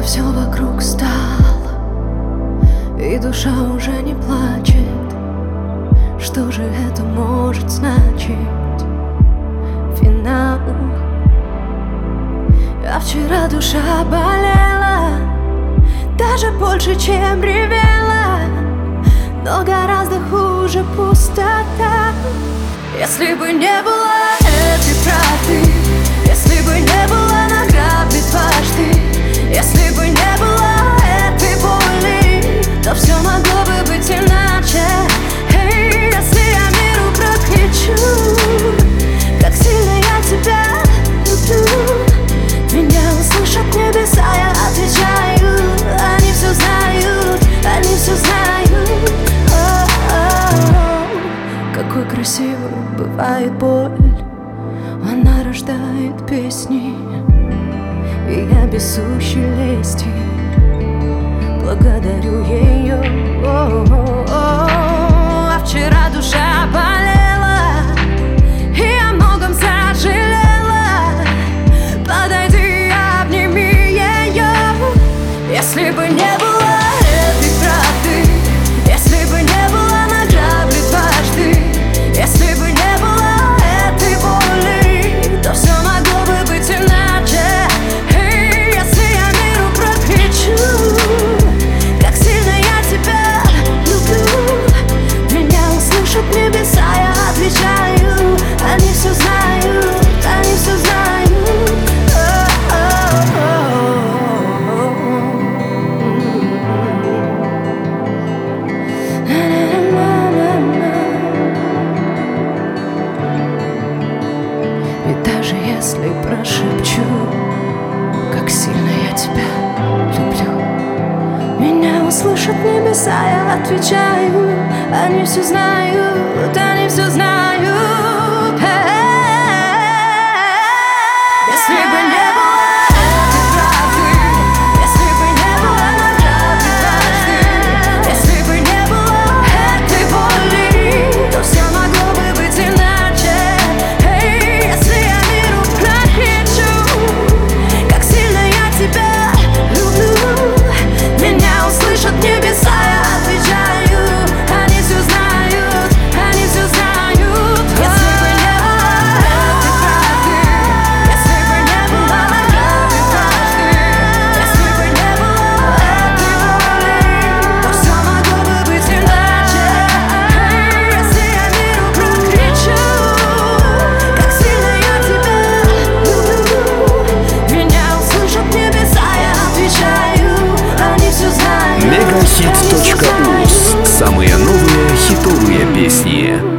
все вокруг стало, и душа уже не плачет. Что же это может значить? Финал. А вчера душа болела, даже больше, чем ревела, но гораздо хуже пустота. Если бы не было этой правды, если бы не было награды дважды, если бы не было этой боли, то все могло бы быть иначе. Эй, если я миру прокричу, как сильно я тебя люблю, меня услышат небеса, я отвечаю. Они все знают, они все знают. Какой красивой бывает боль, она рождает песни, и я без сущей лести благодарю ее. А вчера душа болела, и о многом сожалела. Подойди, обними ее. Если бы не было этой правды, если бы не было награды дважды, если бы не было этой боли, то все могло бы быть иначе. Эй, если я миру прокричу, как сильно я тебя люблю, меня услышат небеса, я отвечаю. Они все знают, они все знают. И даже если прошепчу, как сильно я тебя люблю, меня услышат небеса, я отвечаю. Они все знают, они все знают. Если бы не было этой правды, если бы не было награды дважды, если бы не было этой боли, то все могло бы быть иначе. Эй, если я миру прокричу, как сильно я тебя люблю, меня услышат небеса, я отвечаю. Они все знают, они все знают. Если бы не было этой правды, если бы не было награды дважды, если бы не было этой боли, то все могло бы быть иначе. Эй, если я миру прокричу, как сильно я тебя люблю, меня услышат небеса, я отвечаю. Они все знают. Мегахит.uz. Самые новые хитовые песни.